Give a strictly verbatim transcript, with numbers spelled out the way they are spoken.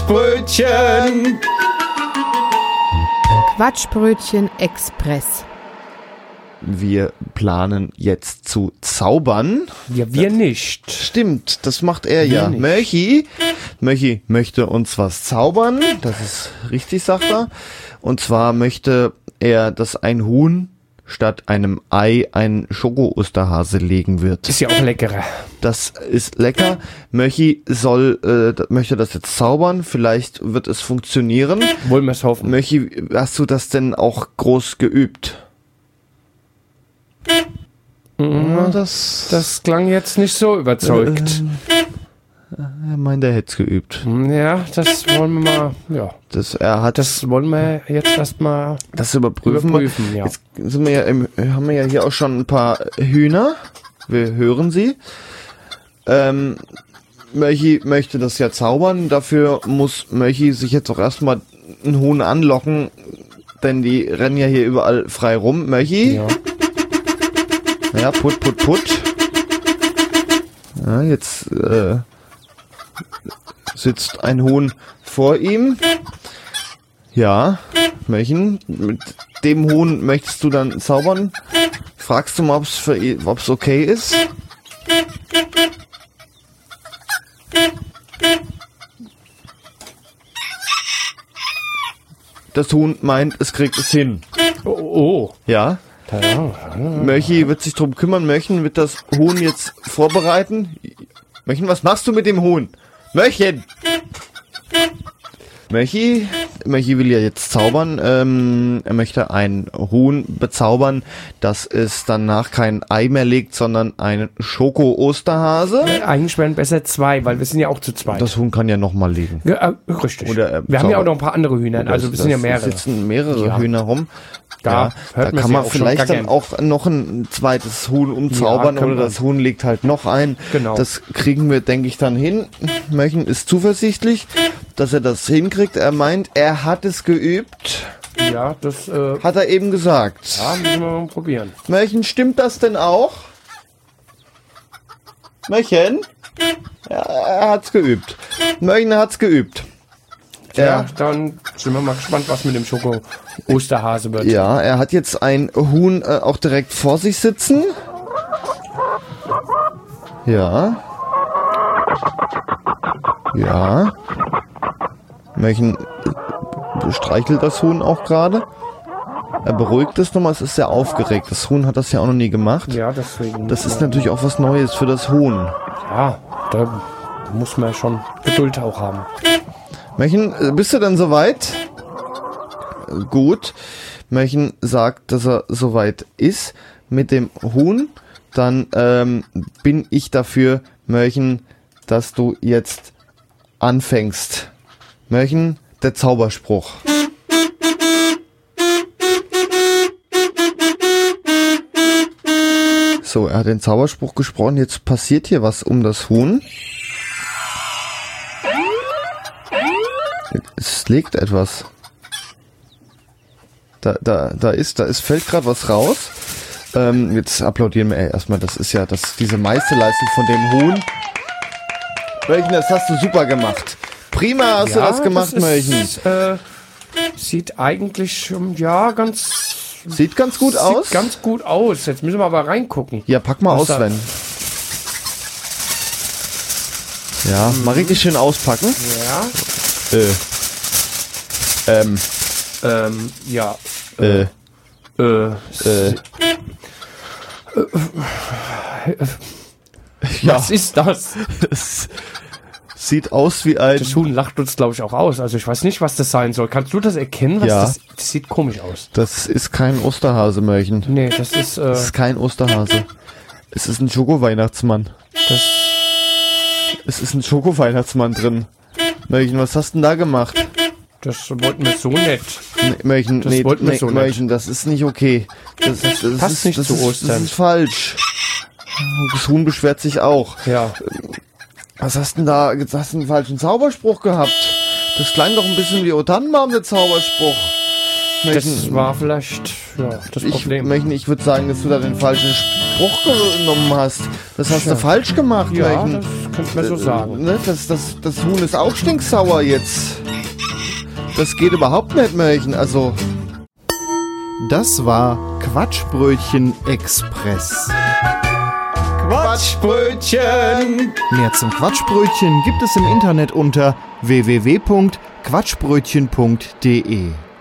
Quatschbrötchen. Quatschbrötchen Express. Wir planen jetzt zu zaubern. Ja, wir nicht. Stimmt, das macht er Wir ja. nicht. Möchi, Möchi möchte uns was zaubern. Das ist richtig, sagt er. Und zwar möchte er, dass ein Huhn statt einem Ei einen Schoko-Osterhase legen wird. Ist ja auch leckerer. Das ist lecker. Möchi soll, äh, möchte das jetzt zaubern. Vielleicht wird es funktionieren. Wollen wir es hoffen. Möchi, hast du das denn auch groß geübt? Mhm. Ja, das, Das klang jetzt nicht so überzeugt. er meint, er hätte es geübt. Ja, das wollen wir mal, ja. Das, er hat das, Das wollen wir jetzt erstmal das überprüfen. überprüfen, ja. Jetzt sind wir ja im, haben wir ja hier auch schon ein paar Hühner. Wir hören sie. Ähm, Möchi möchte das ja zaubern. Dafür muss Möchi sich jetzt auch erstmal ein Huhn anlocken, denn die rennen ja hier überall frei rum. Möchi? Ja. Ja, put, put, put. Ja, jetzt äh, sitzt ein Huhn vor ihm. Ja, Möchen, mit dem Huhn möchtest du dann zaubern? Fragst du mal, ob es okay ist? Das Huhn meint, es kriegt es hin. Oh, oh. Ja. Ja. Möchi wird sich drum kümmern. Möchen wird das Huhn jetzt vorbereiten. Möchen, was machst du mit dem Huhn? Möchen! Möchi, Möchi will ja jetzt zaubern. Ähm, er möchte ein Huhn bezaubern, dass es danach kein Ei mehr legt, sondern ein Schoko-Osterhase. Eigentlich wären besser zwei, weil wir sind ja auch zu zweit. Das Huhn kann ja nochmal legen. Ja, äh, richtig. Oder, äh, wir haben ja sauber. auch noch ein paar andere Hühner, also wir sind ja mehrere. Da sitzen mehrere Ja. Hühner rum. Da Ja, hört da man kann sie man auch schon vielleicht gar dann gern. auch noch ein zweites Huhn umzaubern Ja, kann oder man. das Huhn legt halt noch ein. Genau. Das kriegen wir, denke ich, dann hin. Möchen ist zuversichtlich, dass er das hinkriegt. Er meint, er hat es geübt. Ja, das äh, Hat er eben gesagt. ja, müssen wir mal probieren. Möchen, stimmt das denn auch? Möchen? Ja, er hat's geübt. Möchen hat's geübt. Ja, dann sind wir mal gespannt, was mit dem Schoko-Osterhase wird. Ja, er hat jetzt ein Huhn äh, auch direkt vor sich sitzen. Ja. Ja. Möchen äh, streichelt das Huhn auch gerade. Er beruhigt es nochmal, es ist sehr aufgeregt. Das Huhn hat das ja auch noch nie gemacht. Ja, deswegen. Das ist natürlich auch was Neues für das Huhn. Ja, da muss man schon Geduld auch haben. Möchen, äh, bist du denn soweit? Äh, Gut. Möchen sagt, dass er soweit ist mit dem Huhn. Dann ähm, bin ich dafür, Möchen, dass du jetzt anfängst. Möchen, der Zauberspruch. So, er hat den Zauberspruch gesprochen. Jetzt passiert hier was um das Huhn. Es legt etwas. Da, da, da ist, da ist, fällt gerade was raus. Ähm, jetzt applaudieren wir ey, erstmal. Das ist ja das, diese Meisterleistung von dem Huhn. Möchen, das hast du super gemacht. Prima hast du das gemacht, das Möchen. ist, äh, sieht eigentlich, ähm, ja, ganz... Sieht ganz gut sieht aus. ganz gut aus. Jetzt müssen wir aber reingucken. Ja, pack mal Was aus, da- Sven. Ja, mal richtig schön auspacken. Ja, Äh. Ähm. ähm, ja, Äh. äh, Äh. was ist das? Es sieht aus wie ein... Das Huhn lacht uns, glaube ich, auch aus. Also ich weiß nicht, was das sein soll. Kannst du das erkennen? Was Ja. das, das sieht komisch aus. Das ist kein Osterhase, Möchen. Nee, das ist, äh, Das ist kein Osterhase. Es ist ein Schoko-Weihnachtsmann. das, Es ist ein Schoko-Weihnachtsmann drin. Möchen, was hast du denn da gemacht? das wollten wir so nicht. Nee, Möchen, Das nee, wollten wir nee, so nicht. Möchen, das ist nicht okay. Das, ist, das Passt ist nicht das zu ist, Ostern. Das ist falsch. Das Huhn beschwert sich auch. Ja, Was hast denn da? Jetzt hast du einen falschen Zauberspruch gehabt. Das klang doch ein bisschen wie O Tannenbaum, der Zauberspruch. Das war vielleicht ja, das ich, Problem. Märchen, ich würde sagen, dass du da den falschen Spruch genommen hast. Das hast Ja. du falsch gemacht, Ja, Märchen. das könnte man so sagen. Ne, das, das, das Huhn ist auch stinksauer jetzt. Das geht überhaupt nicht, Märchen. Also, Das war Quatschbrötchen Express. Quatschbrötchen! Mehr zum Quatschbrötchen gibt es im Internet unter w w w punkt quatschbrötchen punkt d e.